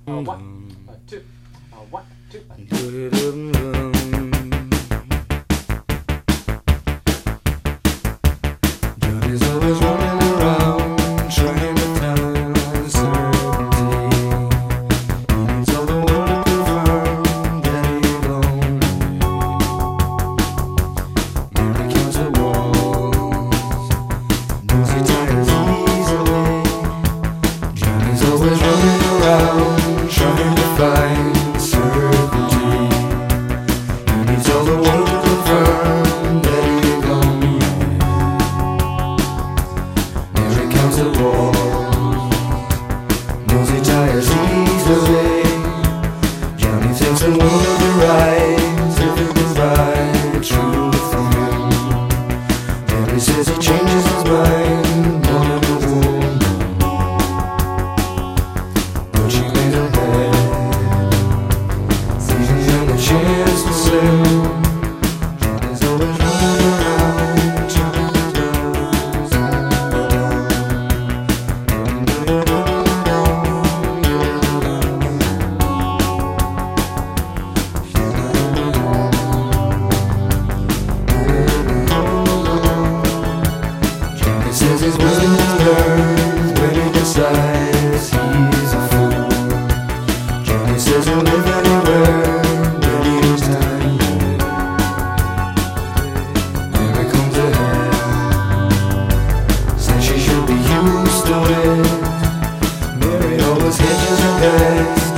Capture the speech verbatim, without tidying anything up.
Uh, one, uh, two, uh, one, two, uh, Johnny's always running around trying to find certainty. He needs all the world to confirm that he belongs. Mary counts the walls, knows he tires easily. Johnny's always running around trying to find certainty. He needs all the world to confirm that he belongs. Mary counts the walls, knows he tires easily. Johnny thinks the world will be right if it was right, truly for him. Mary says he changes his mind more than a woman, but she made her bed, seizing on the chance to slip. Johnny's always running around trying to do Johnny says he's willing to learn when he decides he's a fool. Johnny says he'll live anywhere when he has time. Mary comes ahead, says she should be used to it. Mary always hedges her bets